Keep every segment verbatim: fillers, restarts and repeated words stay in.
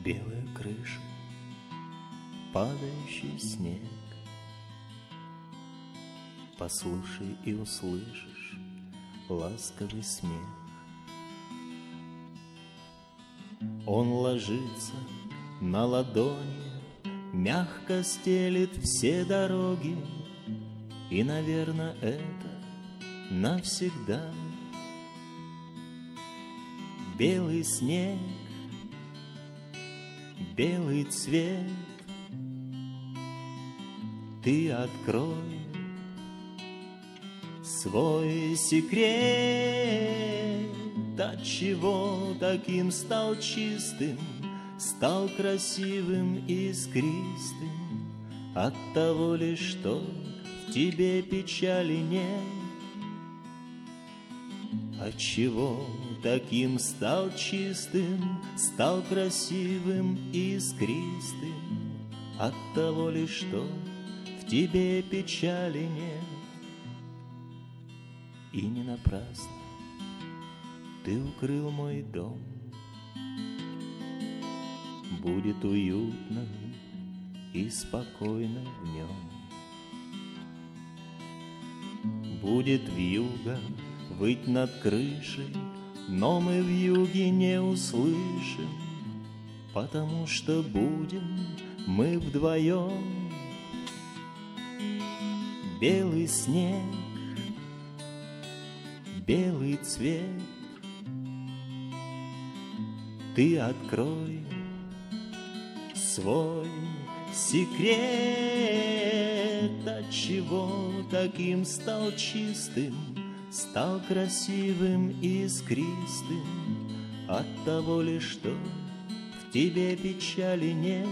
Белая крыша, падающий снег. Послушай и услышишь ласковый смех. Он ложится на ладони, мягко стелит все дороги, и, наверное, это навсегда. Белый снег, белый цвет, ты открой свой секрет. Отчего таким стал чистым, стал красивым и искристым? От того ли, что в тебе печали нет? Отчего таким стал чистым, стал красивым и искристым? От того ли, что в тебе печали нет? И не напрасно ты укрыл мой дом. Будет уютно и спокойно в нем. Будет вьюга выть над крышей, но мы вьюги не услышим, потому что будем мы вдвоем. Белый снег, белый цвет, ты открой свой секрет. Отчего таким стал чистым, стал красивым и искристым? От того ли, что в тебе печали нет?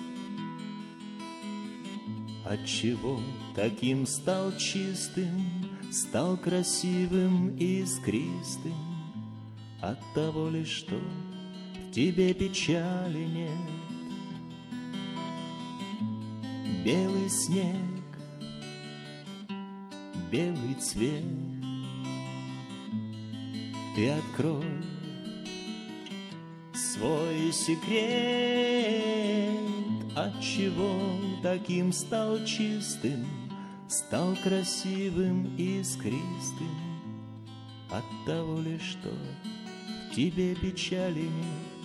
Отчего таким стал чистым, стал красивым и искристым? От того ли, что в тебе печали нет? Белый снег, белый цвет, ты открой свой секрет. Отчего таким стал чистым, стал красивым и искристым? От того ли, что в тебе печали нет?